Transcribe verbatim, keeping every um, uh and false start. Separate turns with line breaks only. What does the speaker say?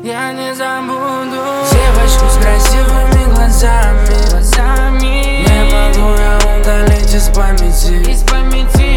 Я не забуду девочку с красивыми глазами, глазами. Не могу я удалить из памяти, из памяти.